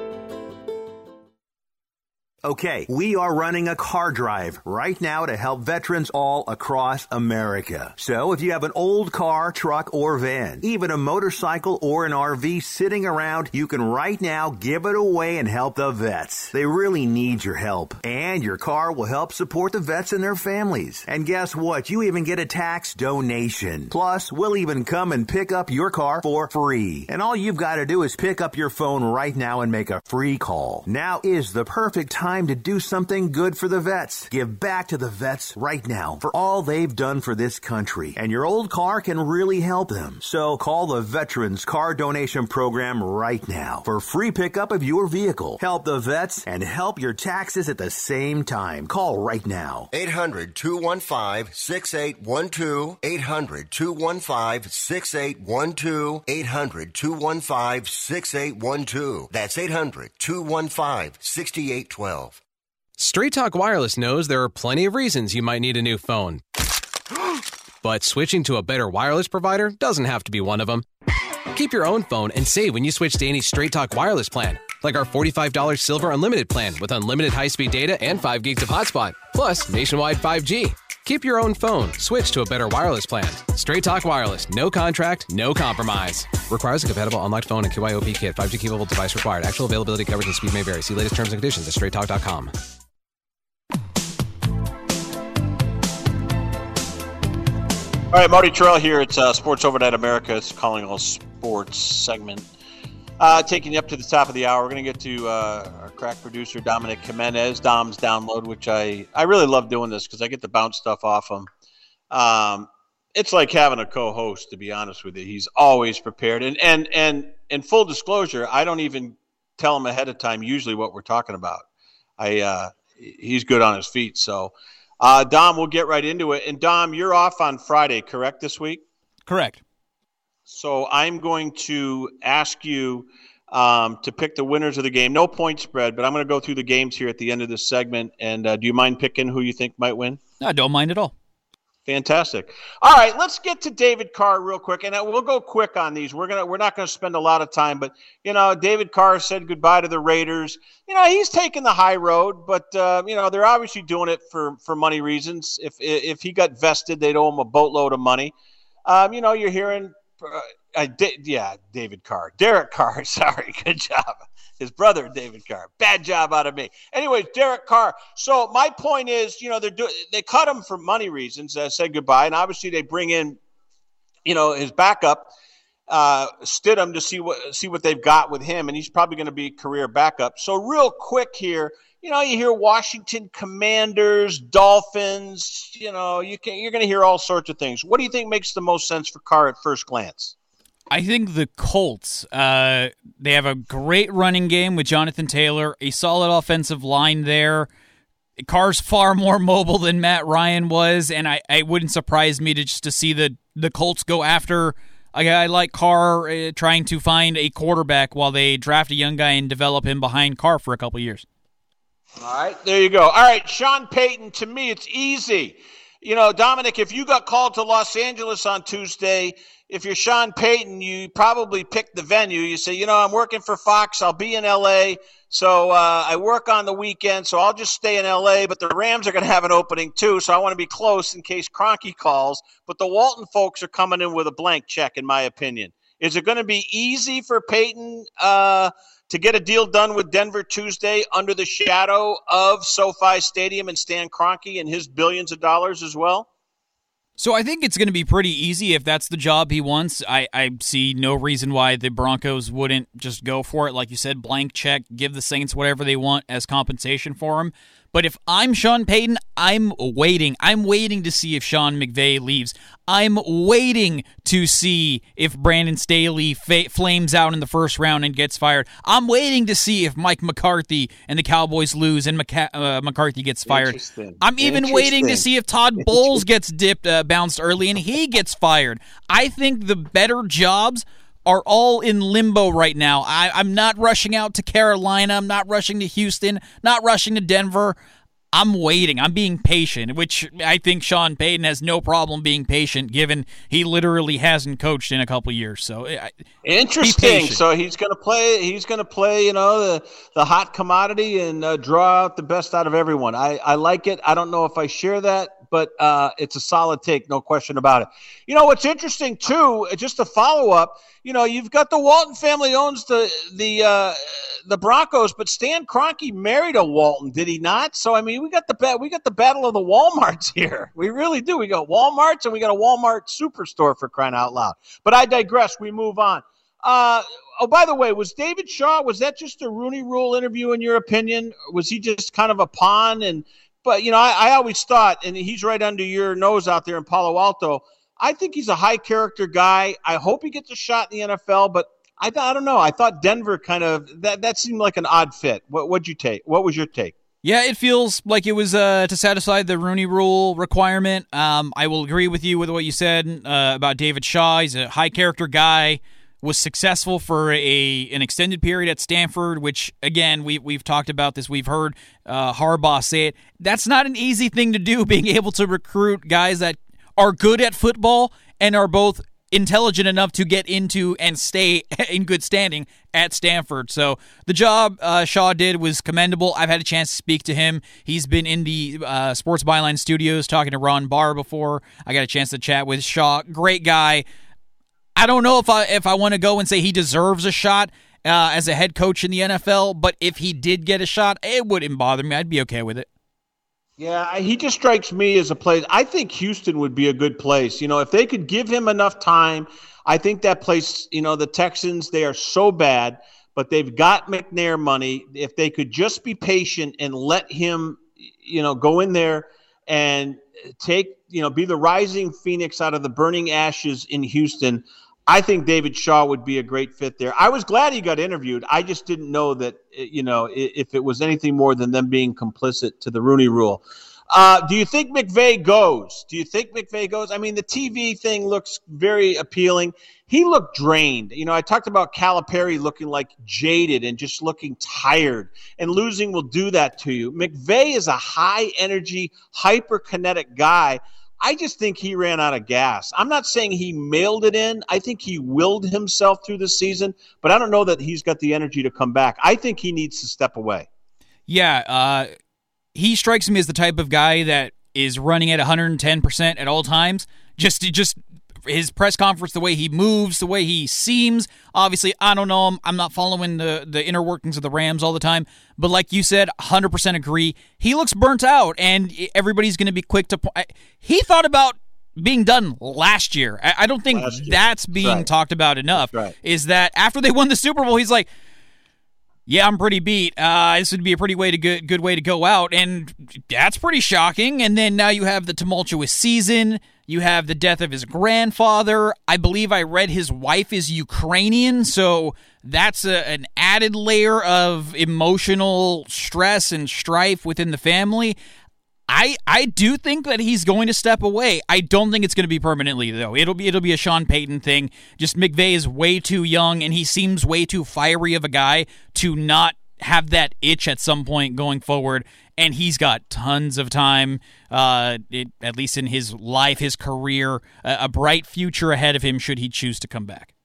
Okay, we are running a car drive right now to help veterans all across America. So if you have an old car, truck, or van, even a motorcycle or an R V sitting around, you can right now give it away and help the vets. They really need your help. And your car will help support the vets and their families. And guess what? You even get a tax donation. Plus, we'll even come and pick up your car for free. And all you've got to do is pick up your phone right now and make a free call. Now is the perfect time to do something good for the vets. Give back to the vets right now for all they've done for this country. And your old car can really help them. So call the Veterans Car Donation Program right now for free pickup of your vehicle. Help the vets and help your taxes at the same time. Call right now. eight hundred, two one five, six eight one two. eight hundred, two one five, six eight one two. eight hundred, two one five, six eight one two. That's eight hundred, two one five, six eight one two. Straight Talk Wireless knows there are plenty of reasons you might need a new phone. But switching to a better wireless provider doesn't have to be one of them. Keep your own phone and save when you switch to any Straight Talk Wireless plan, like our forty-five dollars Silver Unlimited plan with unlimited high-speed data and five gigs of hotspot, plus nationwide five G. Keep your own phone. Switch to a better wireless plan. Straight Talk Wireless. No contract, no compromise. Requires a compatible unlocked phone and K Y O P kit. five G capable device required. Actual availability, coverage, and speed may vary. See latest terms and conditions at straight talk dot com. All right, Marty Terrell here. It's uh, Sports Overnight America. It's Calling All Sports segment. Uh, taking you up to the top of the hour. We're going to get to uh, our crack producer, Dominic Jimenez, Dom's Download, which I, I really love doing this because I get to bounce stuff off him. Um, it's like having a co-host, to be honest with you. He's always prepared. And, and, and in full disclosure, I don't even tell him ahead of time usually what we're talking about. I uh, he's good on his feet. So, uh, Dom, we'll get right into it. And, Dom, you're off on Friday, correct, this week? Correct. So I'm going to ask you um, to pick the winners of the game. No point spread, but I'm going to go through the games here at the end of this segment. And uh, do you mind picking who you think might win? I don't mind at all. Fantastic. All right, let's get to David Carr real quick, and we'll go quick on these. We're gonna we're not going to spend a lot of time, but you know, David Carr said goodbye to the Raiders. You know, he's taking the high road, but uh, you know, they're obviously doing it for for money reasons. If if he got vested, they'd owe him a boatload of money. Um, you know, you're hearing. Uh, I did, yeah, David Carr, Derek Carr. Sorry, good job. His brother, David Carr. Bad job out of me. Anyways, Derek Carr. So my point is, you know, they're do- they cut him for money reasons. Uh, said goodbye, and obviously they bring in, you know, his backup, uh, Stidham, to see what see what they've got with him, and he's probably going to be career backup. So real quick here. You know, you hear Washington Commanders, Dolphins, you know, you can, you're going to hear all sorts of things. What do you think makes the most sense for Carr at first glance? I think the Colts, uh, they have a great running game with Jonathan Taylor, a solid offensive line there. Carr's far more mobile than Matt Ryan was, and I, I wouldn't surprise me to just to see the, the Colts go after a guy like Carr uh, trying to find a quarterback while they draft a young guy and develop him behind Carr for a couple years. All right, there you go. All right, Sean Payton, to me, it's easy. You know, Dominic, if you got called to Los Angeles on Tuesday, if you're Sean Payton, you probably pick the venue. You say, you know, I'm working for Fox. I'll be in L A, so uh, I work on the weekend, so I'll just stay in L A, but the Rams are going to have an opening too, so I want to be close in case Kroenke calls. But the Walton folks are coming in with a blank check, in my opinion. Is it going to be easy for Payton uh, to get a deal done with Denver Tuesday under the shadow of SoFi Stadium and Stan Kroenke and his billions of dollars as well? So I think it's going to be pretty easy if that's the job he wants. I, I see no reason why the Broncos wouldn't just go for it. Like you said, blank check, give the Saints whatever they want as compensation for him. But if I'm Sean Payton, I'm waiting. I'm waiting to see if Sean McVay leaves. I'm waiting to see if Brandon Staley fa- flames out in the first round and gets fired. I'm waiting to see if Mike McCarthy and the Cowboys lose and McCa- uh, McCarthy gets fired. I'm even waiting to see if Todd Bowles gets dipped, uh, bounced early and he gets fired. I think the better jobs are all in limbo right now. I, I'm not rushing out to Carolina. I'm not rushing to Houston. Not rushing to Denver. I'm waiting. I'm being patient, which I think Sean Payton has no problem being patient, given he literally hasn't coached in a couple years. So interesting. So he's going to play. He's going to play. You know, the the hot commodity and uh, draw out the best out of everyone. I I like it. I don't know if I share that, but uh, it's a solid take, no question about it. You know what's interesting too? Just a follow up. You know, you've got the Walton family owns the the uh, the Broncos, but Stan Kroenke married a Walton, did he not? So I mean, we got the we got the battle of the Walmarts here. We really do. We got Walmarts and we got a Walmart superstore, for crying out loud. But I digress. We move on. Uh, oh, by the way, was David Shaw? Was that just a Rooney Rule interview in your opinion? Was he just kind of a pawn? And but you know, I, I always thought, and he's right under your nose out there in Palo Alto. I think he's a high-character guy. I hope he gets a shot in the N F L, but I, th- I don't know. I thought Denver kind of that, – that seemed like an odd fit. What what'd you take? What was your take? Yeah, it feels like it was uh, to satisfy the Rooney Rule requirement. Um, I will agree with you with what you said uh, about David Shaw. He's a high-character guy, was successful for a an extended period at Stanford, which, again, we, we've talked about this. We've heard uh, Harbaugh say it. That's not an easy thing to do, being able to recruit guys that – are good at football and are both intelligent enough to get into and stay in good standing at Stanford. So the job uh, Shaw did was commendable. I've had a chance to speak to him. He's been in the uh, Sports Byline studios talking to Ron Barr before. I got a chance to chat with Shaw. Great guy. I don't know if I if I want to go and say he deserves a shot uh, as a head coach in the N F L, but if he did get a shot, it wouldn't bother me. I'd be okay with it. Yeah, he just strikes me as a place. I think Houston would be a good place. You know, if they could give him enough time, I think that place, you know, the Texans, they are so bad, but they've got McNair money. If they could just be patient and let him, you know, go in there and take, you know, be the rising phoenix out of the burning ashes in Houston, I think David Shaw would be a great fit there. I was glad he got interviewed. I just didn't know that, you know, if it was anything more than them being complicit to the Rooney Rule. Uh, do you think McVay goes? Do you think McVay goes? I mean, the T V thing looks very appealing. He looked drained. You know, I talked about Calipari looking like jaded and just looking tired, and losing will do that to you. McVay is a high-energy, hyper-kinetic guy. I just think he ran out of gas. I'm not saying he mailed it in. I think he willed himself through the season, but I don't know that he's got the energy to come back. I think he needs to step away. Yeah, uh, he strikes me as the type of guy that is running at one hundred ten percent at all times. Just, just his press conference, the way he moves, the way he seems. Obviously, I don't know him. I'm not following the, the inner workings of the Rams all the time. But like you said, one hundred percent agree. He looks burnt out, and everybody's going to be quick to point. He thought about being done last year. I, I don't think that's being that's right. talked about enough. That's right. Is that after they won the Super Bowl, he's like, yeah, I'm pretty beat. Uh, this would be a pretty way to good, good way to go out, and that's pretty shocking. And then now you have the tumultuous season. You have the death of his grandfather. I believe I read his wife is Ukrainian, so that's a, an added layer of emotional stress and strife within the family. I I do think that he's going to step away. I don't think it's going to be permanently, though. It'll be it'll be a Sean Payton thing. Just McVay is way too young, and he seems way too fiery of a guy to not have that itch at some point going forward. And he's got tons of time, uh, it, at least in his life, his career, a, a bright future ahead of him should he choose to come back.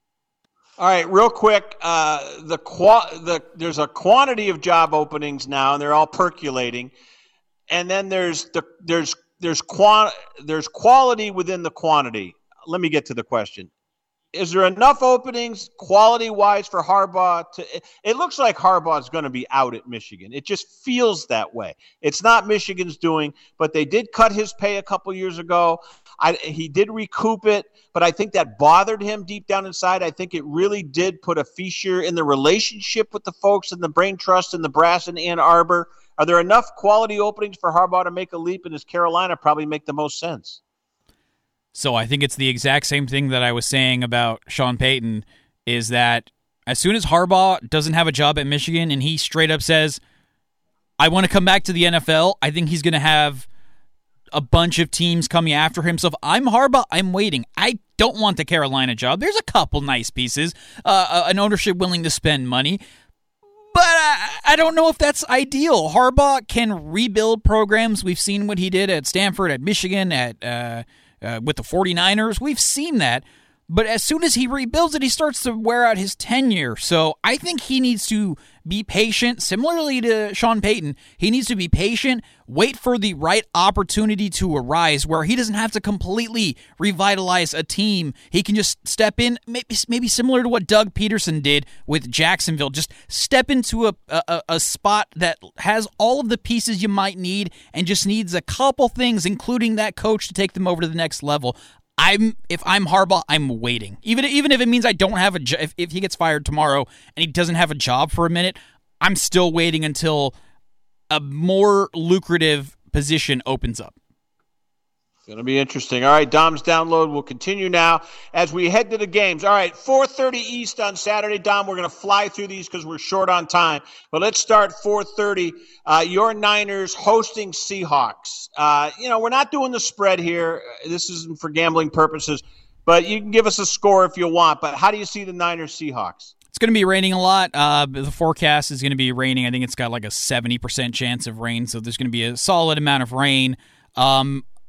All right, real quick, uh, the, qua- the there's a quantity of job openings now, and they're all percolating. And then there's the there's there's quant there's quality within the quantity. Let me get to the question. Is there enough openings quality-wise for Harbaugh? To, it looks like Harbaugh is going to be out at Michigan. It just feels that way. It's not Michigan's doing, but they did cut his pay a couple years ago. I, he did recoup it, but I think that bothered him deep down inside. I think it really did put a fissure in the relationship with the folks in the Brain Trust and the brass in Ann Arbor. Are there enough quality openings for Harbaugh to make a leap, and does Carolina probably make the most sense? So I think it's the exact same thing that I was saying about Sean Payton, is that as soon as Harbaugh doesn't have a job at Michigan and he straight up says, I want to come back to the N F L, I think he's going to have a bunch of teams coming after him. So if I'm Harbaugh, I'm waiting. I don't want the Carolina job. There's a couple nice pieces, uh, an ownership willing to spend money, but I, I don't know if that's ideal. Harbaugh can rebuild programs. We've seen what he did at Stanford, at Michigan, at uh, uh, with the 49ers. We've seen that. But as soon as he rebuilds it, he starts to wear out his tenure. So I think he needs to be patient. Similarly to Sean Payton, he needs to be patient, wait for the right opportunity to arise where he doesn't have to completely revitalize a team. He can just step in, maybe, maybe similar to what Doug Peterson did with Jacksonville. Just step into a, a, a spot that has all of the pieces you might need and just needs a couple things, including that coach, to take them over to the next level. I'm if I'm Harbaugh, I'm waiting. Even even if it means I don't have a job, if, if he gets fired tomorrow and he doesn't have a job for a minute, I'm still waiting until a more lucrative position opens up. It's going to be interesting. All right, Dom's Download will continue now as we head to the games. All right, four thirty East on Saturday. Dom, we're going to fly through these because we're short on time. But let's start four thirty. Uh, your Niners hosting Seahawks. Uh, you know, we're not doing the spread here. This isn't for gambling purposes. But you can give us a score if you want. But how do you see the Niners Seahawks? It's going to be raining a lot. Uh, the forecast is going to be raining. I think it's got like a seventy percent chance of rain. So there's going to be a solid amount of rain. Um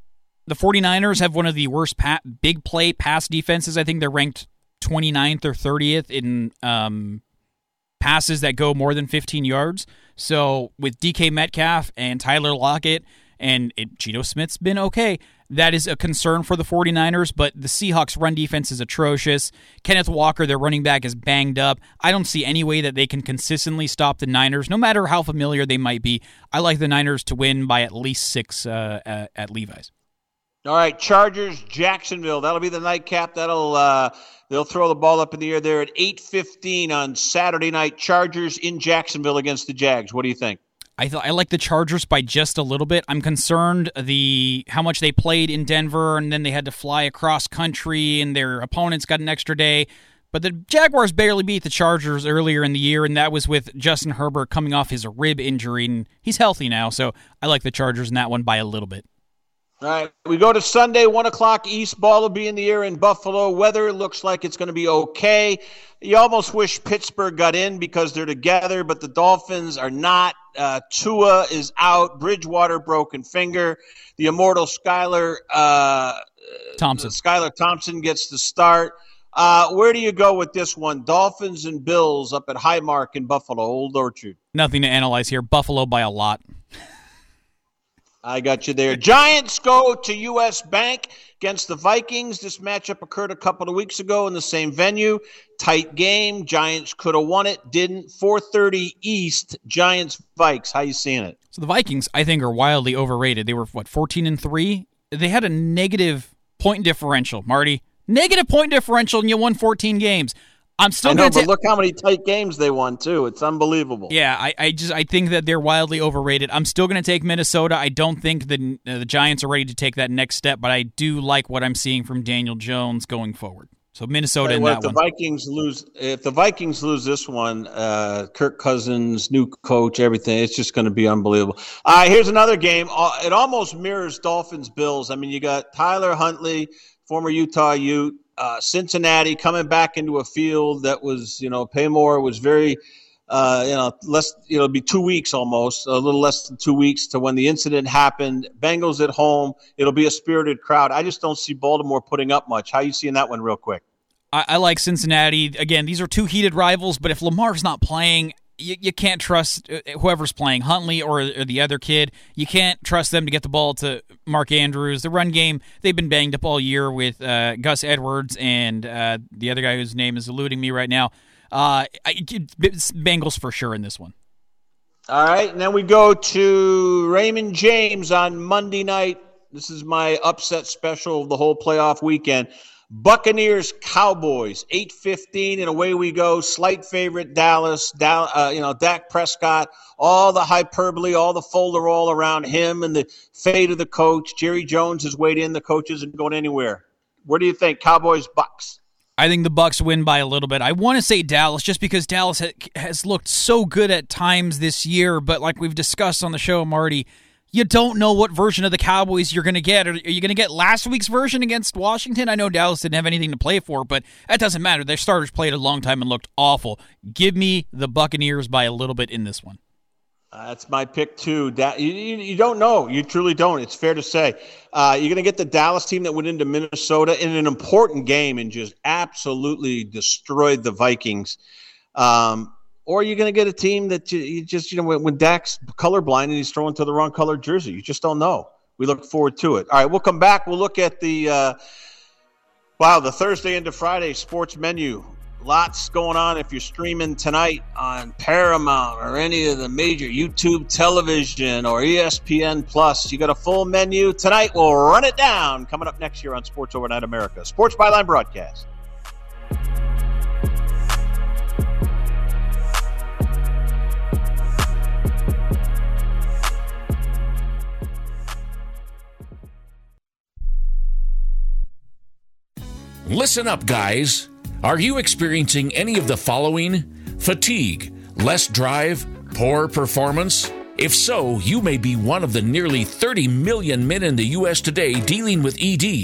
the 49ers have one of the worst pa- big play pass defenses. I think they're ranked twenty-ninth or thirtieth in um, passes that go more than fifteen yards. So with D K Metcalf and Tyler Lockett, and it, Geno Smith's been okay, that is a concern for the 49ers, but the Seahawks' run defense is atrocious. Kenneth Walker, their running back, is banged up. I don't see any way that they can consistently stop the Niners, no matter how familiar they might be. I like the Niners to win by at least six uh, at, at Levi's. All right, Chargers, Jacksonville. That'll be the nightcap. That'll uh, they'll throw the ball up in the air there at eight fifteen on Saturday night. Chargers in Jacksonville against the Jags. What do you think? I th- I like the Chargers by just a little bit. I'm concerned the how much they played in Denver, and then they had to fly across country, and their opponents got an extra day. But the Jaguars barely beat the Chargers earlier in the year, and that was with Justin Herbert coming off his rib injury, and he's healthy now, so I like the Chargers in that one by a little bit. All right, we go to Sunday, one o'clock East. Ball will be in the air in Buffalo. Weather looks like it's going to be okay. You almost wish Pittsburgh got in because they're together, but the Dolphins are not. Uh, Tua is out. Bridgewater, broken finger. The immortal Skylar uh, Thompson. Skylar Thompson gets the start. Uh, where do you go with this one? Dolphins and Bills up at Highmark in Buffalo, Old Orchard. Nothing to analyze here. Buffalo by a lot. I got you there. Giants go to U S Bank against the Vikings. This matchup occurred a couple of weeks ago in the same venue. Tight game. Giants could have won it, didn't. four thirty East, Giants, Vikes. How you seeing it? So the Vikings, I think, are wildly overrated. They were, what, fourteen and three? They had a negative point differential, Marty. Negative point differential, and you won fourteen games. I'm still I know, gonna but ta- look how many tight games they won, too. It's unbelievable. Yeah, I, I just I think that they're wildly overrated. I'm still going to take Minnesota. I don't think the, uh, the Giants are ready to take that next step, but I do like what I'm seeing from Daniel Jones going forward. So Minnesota in well, that if the one. Vikings lose, if the Vikings lose this one, uh, Kirk Cousins, new coach, everything, it's just going to be unbelievable. All right, here's another game. Uh, it almost mirrors Dolphins-Bills. I mean, you got Tyler Huntley, former Utah Ute, uh, Cincinnati coming back into a field that was, you know, Paymore was very, uh, you know, less, you know, it'll be two weeks almost, a little less than two weeks to when the incident happened. Bengals at home. It'll be a spirited crowd. I just don't see Baltimore putting up much. How you seeing that one real quick? I, I like Cincinnati. Again, these are two heated rivals, but if Lamar's not playing, you, you can't trust whoever's playing, Huntley or, or the other kid. You can't trust them to get the ball to Mark Andrews. The run game, they've been banged up all year with uh, Gus Edwards and uh, the other guy whose name is eluding me right now. Uh, I, Bengals for sure in this one. All right, and then we go to Raymond James on Monday night. This is my upset special of the whole playoff weekend. Buccaneers, Cowboys, eight fifteen, and away we go. Slight favorite, Dallas. Dow, uh, you know, Dak Prescott, all the hyperbole, all the folderol around him and the fate of the coach. Jerry Jones has weighed in. The coach isn't going anywhere. Where do you think? Cowboys, Bucks. I think the Bucks win by a little bit. I want to say Dallas just because Dallas ha- has looked so good at times this year, but like we've discussed on the show, Marty, you don't know what version of the Cowboys you're going to get. Are you going to get last week's version against Washington? I know Dallas didn't have anything to play for, but that doesn't matter. Their starters played a long time and looked awful. Give me the Buccaneers by a little bit in this one. Uh, that's my pick, too. Da- you, you, you don't know. You truly don't. It's fair to say. Uh, you're going to get the Dallas team that went into Minnesota in an important game and just absolutely destroyed the Vikings. Um, or you're going to get a team that you, you just, you know, when, when Dak's colorblind and he's throwing to the wrong color jersey, you just don't know. We look forward to it. All right, we'll come back. We'll look at the, uh, wow, the Thursday into Friday sports menu. Lots going on if you're streaming tonight on Paramount or any of the major YouTube television or E S P N Plus. You got a full menu. Tonight we'll run it down. Coming up next year on Sports Overnight America. Sports Byline broadcast. Listen up, guys. Are you experiencing any of the following? Fatigue, less drive, poor performance? If so, you may be one of the nearly thirty million men in the U S today dealing with E D.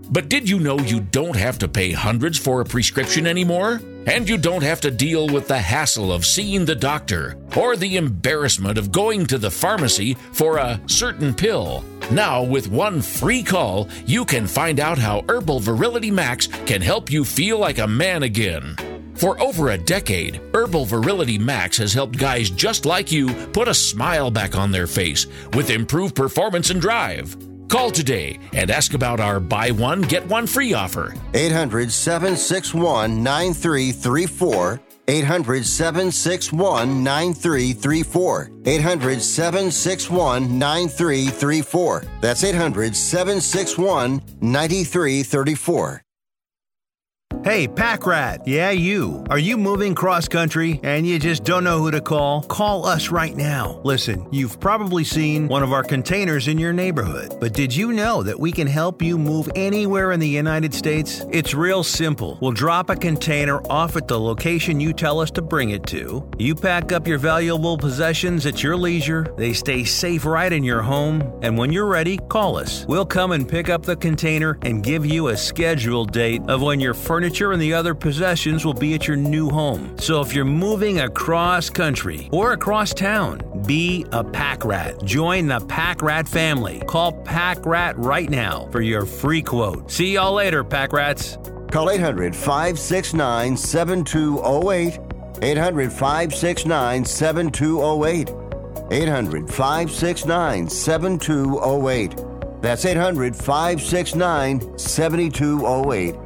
But did you know you don't have to pay hundreds for a prescription anymore? And you don't have to deal with the hassle of seeing the doctor or the embarrassment of going to the pharmacy for a certain pill. Now, with one free call, you can find out how Herbal Virility Max can help you feel like a man again. For over a decade, Herbal Virility Max has helped guys just like you put a smile back on their face with improved performance and drive. Call today and ask about our buy one, get one free offer. eight hundred, seven six one, nine three three four. eight hundred, seven six one, nine three three four. eight hundred, seven six one, nine three three four. That's eight hundred, seven six one, nine three three four. Hey, Pack Rat. Yeah, you. Are you moving cross-country and you just don't know who to call? Call us right now. Listen, you've probably seen one of our containers in your neighborhood. But did you know that we can help you move anywhere in the United States? It's real simple. We'll drop a container off at the location you tell us to bring it to. You pack up your valuable possessions at your leisure. They stay safe right in your home. And when you're ready, call us. We'll come and pick up the container and give you a scheduled date of when your furniture and the other possessions will be at your new home. So if you're moving across country or across town, be a Pack Rat. Join the Pack Rat family. Call Pack Rat right now for your free quote. See y'all later, Pack Rats. Call eight hundred, five six nine, seven two zero eight. eight hundred, five six nine, seven two zero eight. eight hundred, five six nine, seven two zero eight. That's eight hundred, five six nine, seven two zero eight.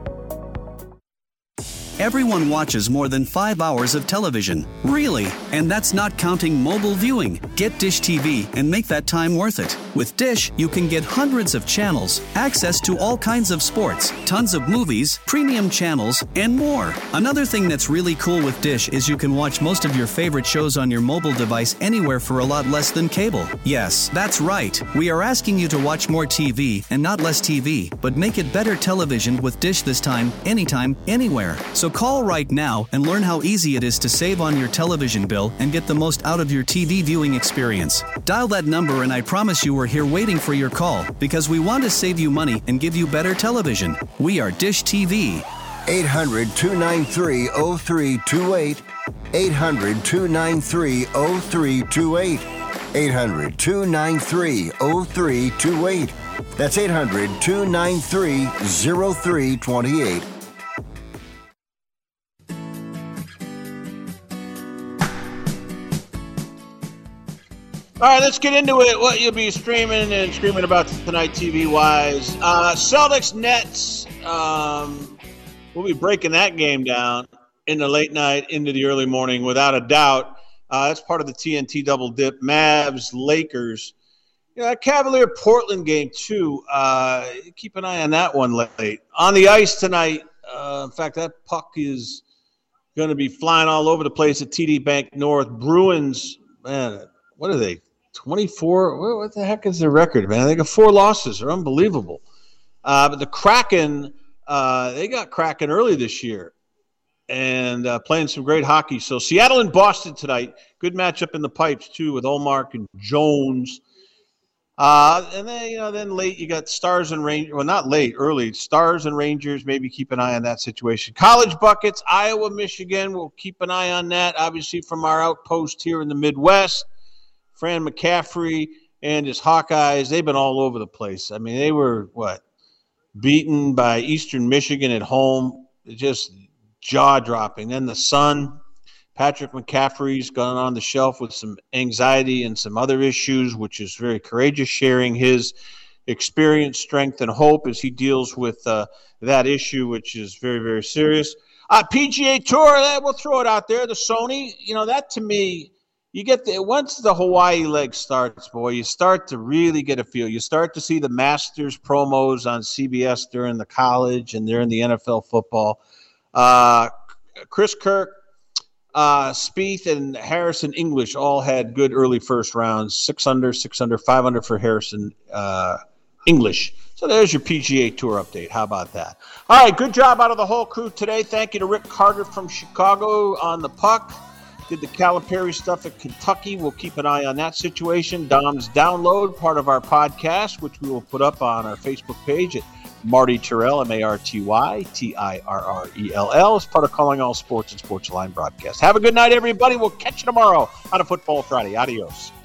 Everyone watches more than five hours of television. Really? And that's not counting mobile viewing. Get Dish T V and make that time worth it. With Dish, you can get hundreds of channels, access to all kinds of sports, tons of movies, premium channels, and more. Another thing that's really cool with Dish is you can watch most of your favorite shows on your mobile device anywhere for a lot less than cable. Yes, that's right. We are asking you to watch more T V and not less T V, but make it better television with Dish this time, anytime, anywhere. So call right now and learn how easy it is to save on your television bill and get the most out of your T V viewing experience. Dial that number and I promise you we're here waiting for your call because we want to save you money and give you better television. We are Dish T V. eight hundred, two nine three, zero three two eight. eight hundred, two nine three, zero three two eight. eight hundred, two nine three, zero three two eight. That's eight hundred, two nine three, zero three two eight. All right, let's get into it. What you'll be streaming and screaming about tonight T V-wise. Uh, Celtics Nets, um, we'll be breaking that game down in the late night, into the early morning, without a doubt. Uh, that's part of the T N T double dip. Mavs, Lakers. Yeah, Cavalier-Portland game, too. Uh, keep an eye on that one late. On the ice tonight, uh, in fact, that puck is going to be flying all over the place at T D Bank North. Bruins, man, what are they? twenty-four, what the heck is their record, man? They got four losses. They're unbelievable. Uh, but the Kraken, uh, they got Kraken early this year and uh, playing some great hockey. So Seattle and Boston tonight. Good matchup in the pipes, too, with Ullmark and Jones. Uh, and then, you know, then late you got Stars and Rangers. Well, not late, early. Stars and Rangers, maybe keep an eye on that situation. College buckets, Iowa, Michigan. We'll keep an eye on that, obviously, from our outpost here in the Midwest. Fran McCaffrey and his Hawkeyes, they've been all over the place. I mean, they were, what, beaten by Eastern Michigan at home. Just jaw-dropping. Then the Sun, Patrick McCaffrey's gone on the shelf with some anxiety and some other issues, which is very courageous, sharing his experience, strength, and hope as he deals with uh, that issue, which is very, very serious. Uh, P G A Tour, eh, we'll throw it out there. The Sony, you know, that to me – you get the once the Hawaii leg starts, boy, you start to really get a feel. You start to see the Masters promos on C B S during the college and during the N F L football. Uh, Chris Kirk, uh, Spieth, and Harrison English all had good early first rounds. Six under, six under, five under for Harrison uh, English. So there's your P G A Tour update. How about that? All right, good job out of the whole crew today. Thank you to Rick Carter from Chicago on the puck. Did the Calipari stuff at Kentucky. We'll keep an eye on that situation. Dom's Download, part of our podcast, which we will put up on our Facebook page at Marty Tirrell, M A R T Y T I R R E L L, is part of Calling All Sports and Sports Line broadcast. Have a good night, everybody. We'll catch you tomorrow on a Football Friday. Adios.